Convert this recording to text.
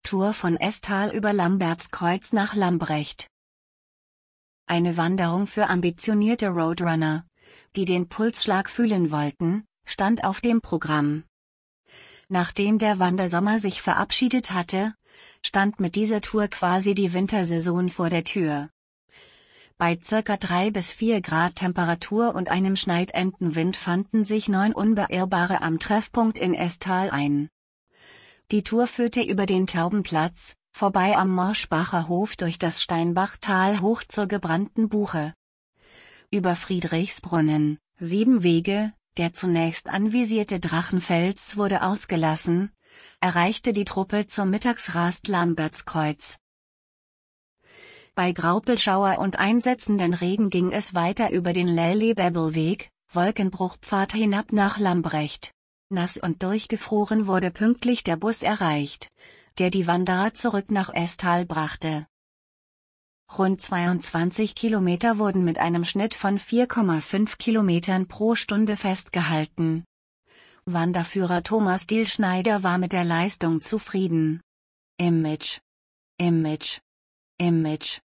Tour von Estal über Lambertskreuz nach Lambrecht. Eine Wanderung für ambitionierte Roadrunner, die den Pulsschlag fühlen wollten, stand auf dem Programm. Nachdem der Wandersommer sich verabschiedet hatte, stand mit dieser Tour quasi die Wintersaison vor der Tür. Bei ca. 3 bis 4 Grad Temperatur und einem schneidenden Wind fanden sich 9 Unbeirrbare am Treffpunkt in Estal ein. Die Tour führte über den Taubenplatz, vorbei am Morschbacher Hof durch das Steinbachtal hoch zur gebrannten Buche. Über Friedrichsbrunnen, 7 Wege, der zunächst anvisierte Drachenfels wurde ausgelassen, erreichte die Truppe zur Mittagsrast Lambertskreuz. Bei Graupelschauer und einsetzenden Regen ging es weiter über den Lelybäbelweg, Wolkenbruchpfad hinab nach Lambrecht. Nass und durchgefroren wurde pünktlich der Bus erreicht, der die Wanderer zurück nach Estal brachte. Rund 22 Kilometer wurden mit einem Schnitt von 4,5 Kilometern pro Stunde festgehalten. Wanderführer Thomas Dielschneider war mit der Leistung zufrieden. Image.